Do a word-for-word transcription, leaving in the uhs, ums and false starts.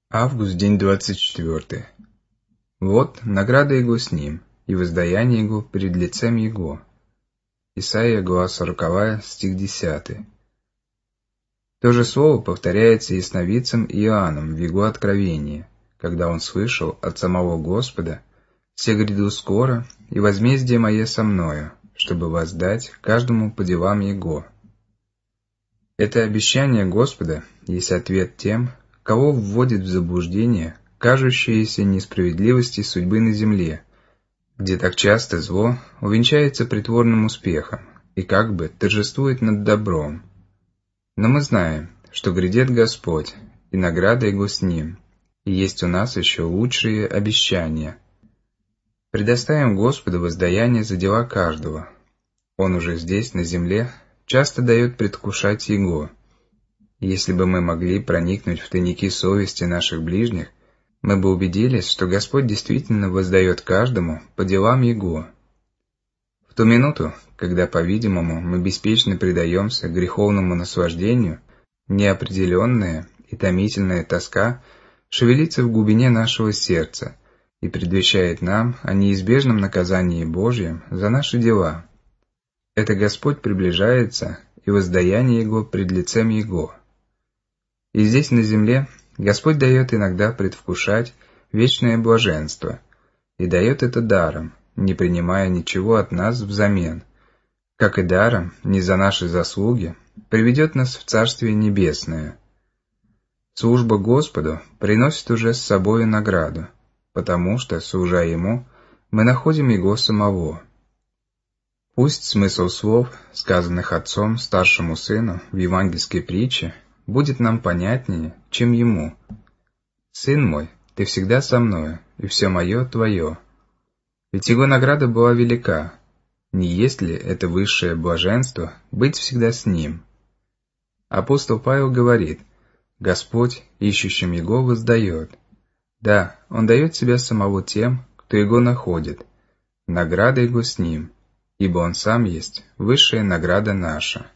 Август, день двадцать четвёртый. Вот награда Его с ним, и воздаяние Его перед лицем Его. Исайя, глава сороковая, стих десятый. То же слово повторяется и сновидцем Иоанном в его откровении, когда он слышал от самого Господа: «Все гряду скоро, и возмездие мое со мною, чтобы воздать каждому по делам его». Это обещание Господа есть ответ тем, кого вводит в заблуждение кажущиеся несправедливости судьбы на земле, где так часто зло увенчается притворным успехом и как бы торжествует над добром. Но мы знаем, что грядет Господь, и награда Его с Ним, и есть у нас еще лучшие обещания. Предоставим Господу воздаяние за дела каждого. Он уже здесь, на земле, часто дает предвкушать Его. Если бы мы могли проникнуть в тайники совести наших ближних, мы бы убедились, что Господь действительно воздает каждому по делам Его. В ту минуту, когда, по-видимому, мы беспечно предаемся греховному наслаждению, неопределенная и томительная тоска шевелится в глубине нашего сердца и предвещает нам о неизбежном наказании Божьем за наши дела. Это Господь приближается, и воздаяние Его пред лицем Его. И здесь, на земле, Господь дает иногда предвкушать вечное блаженство, и дает это даром, не принимая ничего от нас взамен, как и даром, не за наши заслуги, приведет нас в Царствие Небесное. Служба Господу приносит уже с собою награду, потому что, служа Ему, мы находим Его самого. Пусть смысл слов, сказанных отцом старшему сыну в евангельской притче, будет нам понятнее, чем ему. «Сын мой, ты всегда со мною, и все мое твое». Ведь его награда была велика. Не есть ли это высшее блаженство быть всегда с ним? Апостол Павел говорит: «Господь ищущим Его воздает». Да, Он дает себя самого тем, кто Его находит. Награда Его с ним, ибо Он сам есть высшая награда наша.